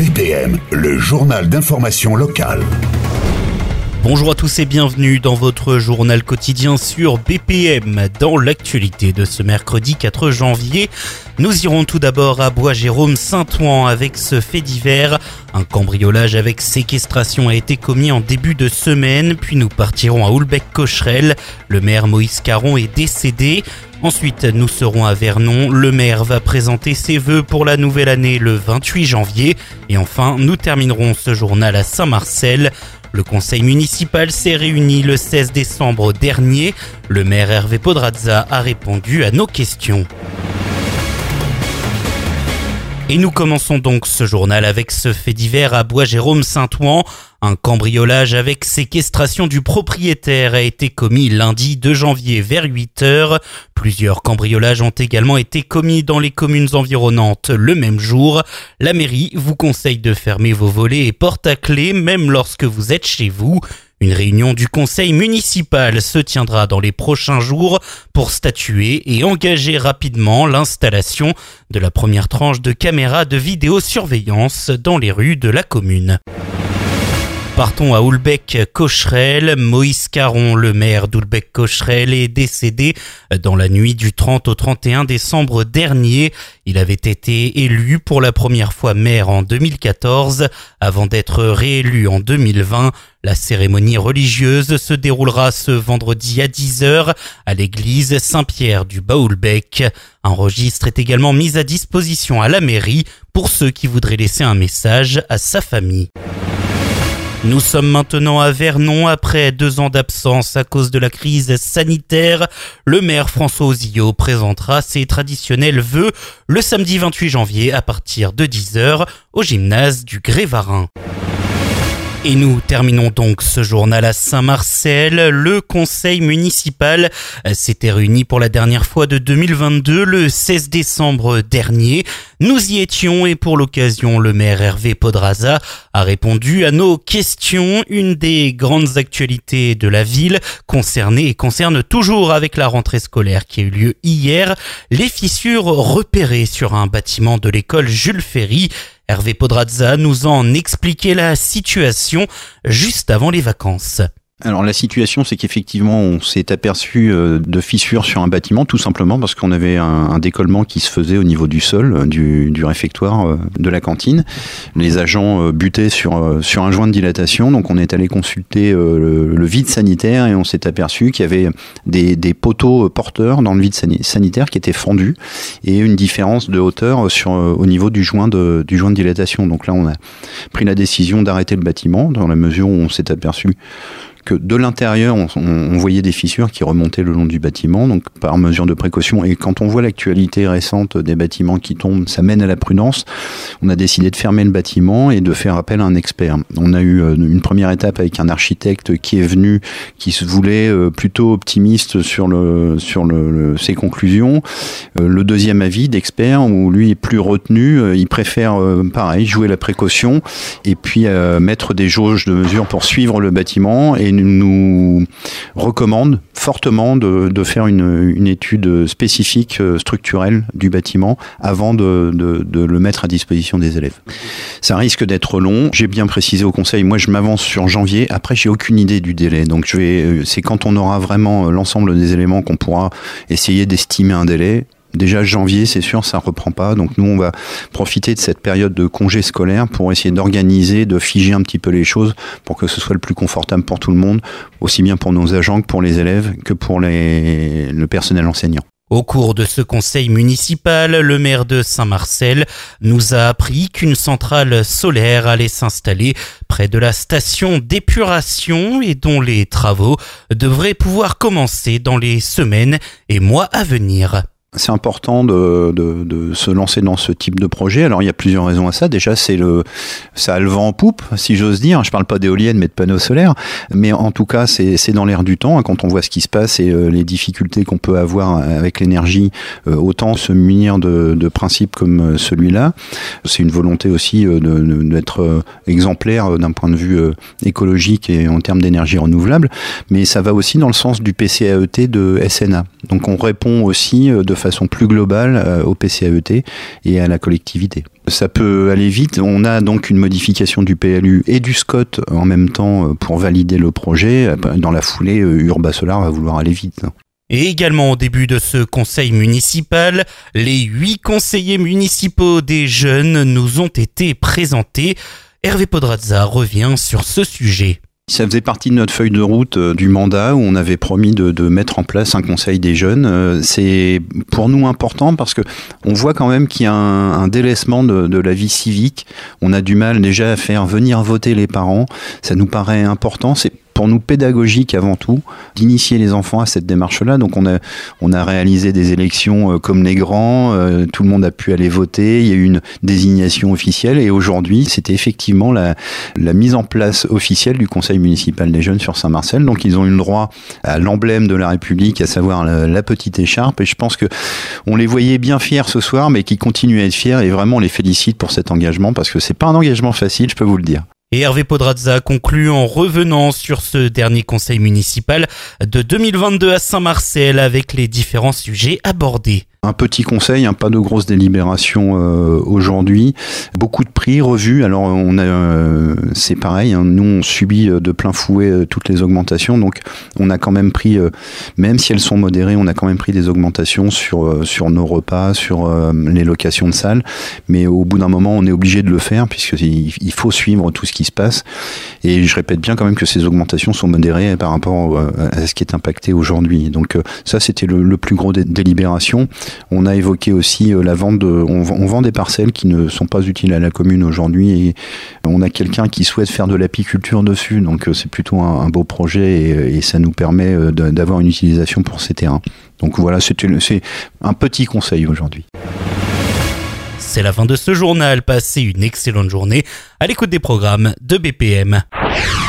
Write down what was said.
BPM, le journal d'information locale. Bonjour à tous et bienvenue dans votre journal quotidien sur BPM. Dans l'actualité de ce mercredi 4 janvier, nous irons tout d'abord à Bois-Jérôme-Saint-Ouen avec ce fait divers. Un cambriolage avec séquestration a été commis en début de semaine, puis nous partirons à Houlbec-Cocherel. Le maire Moïse Caron est décédé. Ensuite, nous serons à Vernon. Le maire va présenter ses vœux pour la nouvelle année le 28 janvier. Et enfin, nous terminerons ce journal à Saint-Marcel. Le conseil municipal s'est réuni le 16 décembre dernier. Le maire Hervé Podraza a répondu à nos questions. Et nous commençons donc ce journal avec ce fait divers à Bois-Jérôme-Saint-Ouen. Un cambriolage avec séquestration du propriétaire a été commis lundi 2 janvier vers 8h. Plusieurs cambriolages ont également été commis dans les communes environnantes le même jour. La mairie vous conseille de fermer vos volets et portes à clé même lorsque vous êtes chez vous. Une réunion du conseil municipal se tiendra dans les prochains jours pour statuer et engager rapidement l'installation de la première tranche de caméras de vidéosurveillance dans les rues de la commune. Partons à Houlbec-Cocherel. Moïse Caron, le maire d'Houlbec-Cocherel, est décédé dans la nuit du 30 au 31 décembre dernier. Il avait été élu pour la première fois maire en 2014 avant d'être réélu en 2020. La cérémonie religieuse se déroulera ce vendredi à 10h à l'église Saint-Pierre du Bas-Houlbec. Un registre est également mis à disposition à la mairie pour ceux qui voudraient laisser un message à sa famille. Nous sommes maintenant à Vernon après 2 ans d'absence à cause de la crise sanitaire. Le maire François Ozillot présentera ses traditionnels vœux le samedi 28 janvier à partir de 10h au gymnase du Grès-Varin. Et nous terminons donc ce journal à Saint-Marcel. Le conseil municipal s'était réuni pour la dernière fois de 2022, le 16 décembre dernier. Nous y étions et pour l'occasion, le maire Hervé Podraza a répondu à nos questions. Une des grandes actualités de la ville concerne toujours avec la rentrée scolaire qui a eu lieu hier, les fissures repérées sur un bâtiment de l'école Jules Ferry. Hervé Podraza nous en expliquait la situation juste avant les vacances. Alors la situation, c'est qu'effectivement, on s'est aperçu de fissures sur un bâtiment, tout simplement parce qu'on avait un décollement qui se faisait au niveau du sol, du réfectoire de la cantine. Les agents butaient sur un joint de dilatation, donc on est allé consulter le vide sanitaire et on s'est aperçu qu'il y avait des poteaux porteurs dans le vide sanitaire qui étaient fendus et une différence de hauteur au niveau du joint de dilatation. Donc là, on a pris la décision d'arrêter le bâtiment dans la mesure où on s'est aperçu que de l'intérieur, on voyait des fissures qui remontaient le long du bâtiment, donc par mesure de précaution. Et quand on voit l'actualité récente des bâtiments qui tombent, ça mène à la prudence. On a décidé de fermer le bâtiment et de faire appel à un expert. On a eu une première étape avec un architecte qui est venu, qui se voulait plutôt optimiste sur ses conclusions. Le deuxième avis d'expert, où lui est plus retenu, il préfère, pareil, jouer la précaution et puis mettre des jauges de mesure pour suivre le bâtiment et nous recommande fortement de faire une étude spécifique structurelle du bâtiment avant de le mettre à disposition des élèves. Ça risque d'être long. J'ai bien précisé au conseil, moi je m'avance sur janvier. Après, j'ai aucune idée du délai. Donc c'est quand on aura vraiment l'ensemble des éléments qu'on pourra essayer d'estimer un délai. Déjà janvier, c'est sûr, ça reprend pas. Donc nous, on va profiter de cette période de congé scolaire pour essayer d'organiser, de figer un petit peu les choses pour que ce soit le plus confortable pour tout le monde, aussi bien pour nos agents que pour les élèves, que pour le personnel enseignant. Au cours de ce conseil municipal, le maire de Saint-Marcel nous a appris qu'une centrale solaire allait s'installer près de la station d'épuration et dont les travaux devraient pouvoir commencer dans les semaines et mois à venir. C'est important de se lancer dans ce type de projet. Alors il y a plusieurs raisons à ça. Déjà, ça a le vent en poupe, si j'ose dire. Je parle pas d'éoliennes, mais de panneaux solaires. Mais en tout cas, c'est dans l'air du temps. Quand on voit ce qui se passe et les difficultés qu'on peut avoir avec l'énergie, autant se munir de principes comme celui-là. C'est une volonté aussi d'être exemplaire d'un point de vue écologique et en termes d'énergie renouvelable. Mais ça va aussi dans le sens du PCAET de SNA. Donc on répond aussi de façon plus globale au PCAET et à la collectivité. Ça peut aller vite. On a donc une modification du PLU et du SCOT en même temps pour valider le projet. Dans la foulée, Urbasolar va vouloir aller vite. Et également au début de ce conseil municipal, les 8 conseillers municipaux des jeunes nous ont été présentés. Hervé Podrazza revient sur ce sujet. Ça faisait partie de notre feuille de route du mandat où on avait promis de mettre en place un conseil des jeunes. C'est pour nous important parce que on voit quand même qu'il y a un délaissement de la vie civique. On a du mal déjà à faire venir voter les parents. Ça nous paraît important. C'est pour nous pédagogique avant tout d'initier les enfants à cette démarche-là. Donc on a réalisé des élections comme les grands, tout le monde a pu aller voter, il y a eu une désignation officielle et aujourd'hui c'était effectivement la mise en place officielle du conseil municipal des jeunes sur Saint-Marcel. Donc ils ont eu le droit à l'emblème de la République, à savoir la petite écharpe, et je pense que on les voyait bien fiers ce soir, mais qui continuent à être fiers, et vraiment on les félicite pour cet engagement parce que c'est pas un engagement facile, je peux vous le dire. Et Hervé Podrazza conclut en revenant sur ce dernier conseil municipal de 2022 à Saint-Marcel avec les différents sujets abordés. Un petit conseil, pas de grosse délibération aujourd'hui. Beaucoup de prix revus. Alors c'est pareil, nous on subit de plein fouet toutes les augmentations, donc on a quand même pris, même si elles sont modérées, on a quand même pris des augmentations sur nos repas, sur les locations de salles. Mais au bout d'un moment, on est obligé de le faire puisqu'il faut suivre tout ce qui se passe. Et je répète bien quand même que ces augmentations sont modérées par rapport à ce qui est impacté aujourd'hui. Donc ça, c'était le plus gros des délibérations. On a évoqué aussi la vente on vend des parcelles qui ne sont pas utiles à la commune aujourd'hui et on a quelqu'un qui souhaite faire de l'apiculture dessus, donc c'est plutôt un beau projet et ça nous permet d'avoir une utilisation pour ces terrains. Donc voilà, c'est un petit conseil aujourd'hui. C'est la fin de ce journal. Passez une excellente journée à l'écoute des programmes de BPM.